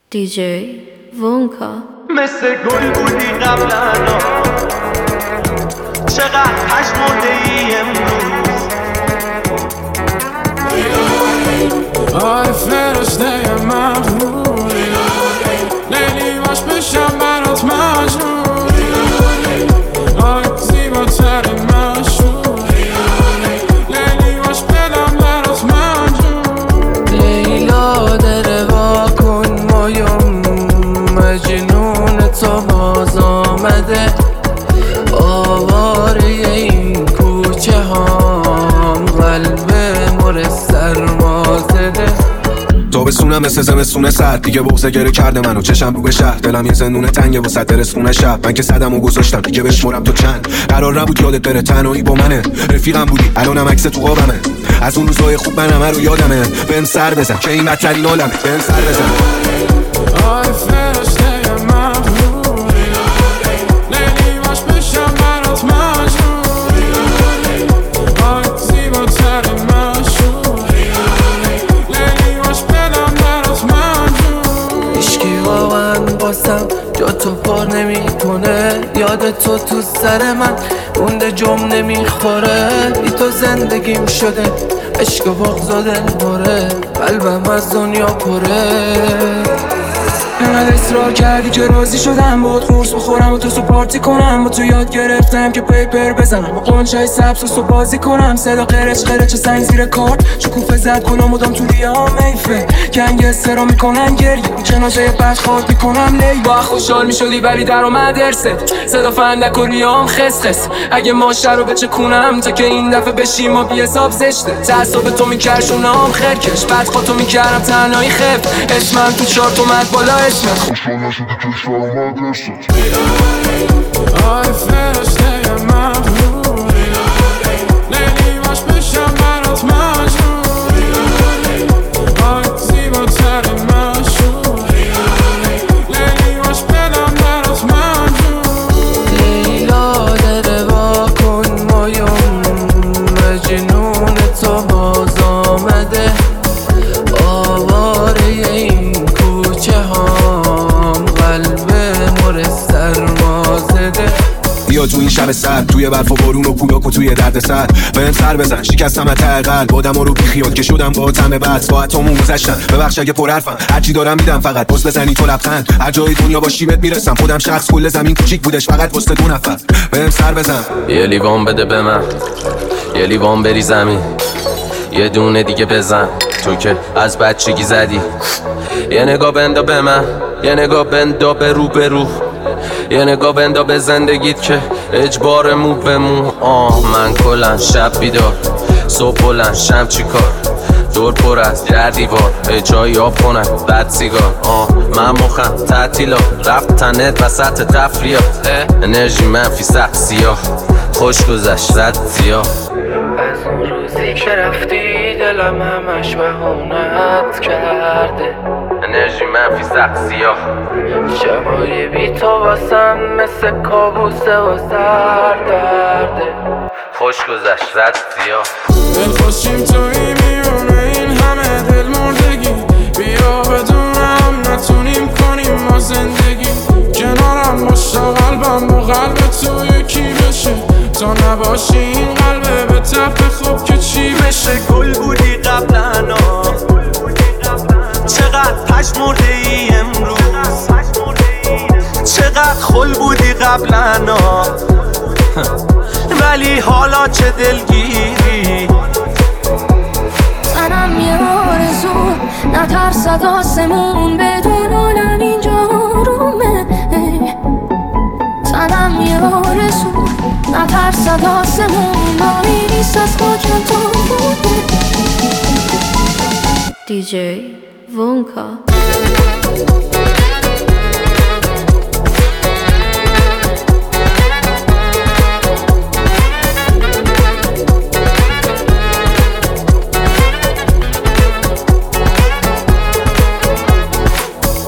DJ Vonka مثل گل بودی قبلا، چقدر پشمرده ای امروز. آی فرشته مغرور، لیلی باش بشم برات مجنون. آی زیباترین مشهور، لیلی باش بدم برات مجنون. لیلا دره واکن مایم، مجنون تو باز آمده. آواره این کوچه هام، قلب مر سرما زده. تابستونم مثل زمستون سرد، دیگه بغضه گره کرده منو چشم رو به شهر. دلم یه زندون تنگه واسه درستون شب. من که صدم و گذاشتم دیگه بشمرم تو چند. قرار نبود یادت بره، تنهایی با منه. رفیقم بودی الانم عکس تو قابمه. از اون روزای خوب من همه رو یادمه. بهم سر بزن که این بدترین عالمه. بهم سر بزن. آی فرشته مغرور، لیلی باش بشم برات مجنون. آی زیباترین مشهور، لیلی باش بدم برات مجنون. هیچکی واقعا باسم جا تو پر نمی کنه. یاد تو سر من مونده، جم نمیخوره. بی تو زندگیم شده عشق و بغض و دل پره. قلبم از دنیا پره. انقدر اصرار کردی که راضی شدم باهات قرص بخورم و تو پارتی کنم. با تو یاد گرفتم که پیپر بزنم و قنچای سبز و بازی کنم. صدا قرچ قرچ سنگ زیر کارت، شکوفه زد کنم مدام تو ریام میفه. گنگسترا میکنن گریه، جنازه بخت خاک میکنم لی. با خوشحال میشدی ولی در اومد ارست. صدا فندک و ریام خس خس. اگه ماشه رو بچکونم تا که این دفعه بشیم و بی حساب زشته. تعصب تو میکرشونم خرکش، بعد خودتو میکردم تنهایی خف. اسمم تو چارت اومد بالا، خوشحال نشدی که شما مدرسه. آی فرشته مغرور، لیلی باش بشم برات مجنون. آی زیباترین مشهور، لیلی باش بدم برات مجنون. لیلا دره واکن مایم، مجنون تو باز آمده. آواره این کوچه هام، قلب مر سرما زده. بیا تو این شب سرد، توی برف و بارون و کولاک و توی درد سر. بهم سر بزن شکستم ته قلب. آدم‌ها رو بیخیال که شدم با طعم بد. ساعتامون گذشتن ببخش اگه پر حرفم. هرچی دارم میدم فقط باز بزنی تو لبخند. هر جای دنیا باشی بهت میرسم. خودم شخص کل زمین کوچیک بودش فقط واسه دو نفر. بهم سر بزن. یه لیوان بده به من، یه لیوان بری زمین. یه دونه دیگه بزن تو که از بچگی زدی. یه نگاه بندا به من، یه نگاه بندا به رو. یه نگاه بندا به زندگیت که اجبار مو به مو. من کلن شب بیدار، صبح بلند شم چی کار. دور پر از در دیوار، جایی آب کنن بد سیگار. من مخم تعطیلات، رفتنت وسط تفریات. انرژی منفی سخت سیاه، خوش گذشت زد سیاه. از اون روزی که رفتی دلم همش بهونت کرده. انرژی منفی سخت سیاه، شبای بی تو واسم مثل کابوسه و سردرده. خوش گذشت زد سیاه. دل خوشیم توی میونه این همه دل مردگی. بیا بدونم نتونیم کنیم ما زندگی. کنارم باش تا قلبم با قلب تو یکی بشه. تا نباشی این قلبه به تپ خوب که چی بشه. گل بودی قبلا، چقدر پشمرده ای امروز. چقدر خل بودی قبلا، ولی حالا چه دلگیری. تنم یه آرزو، نترسد آسمون بدون عالم اینجا آرومه. تنم یه آرزو، نترسد آسمون ماهی نیست از خاکم تا بوده. DJ Vonka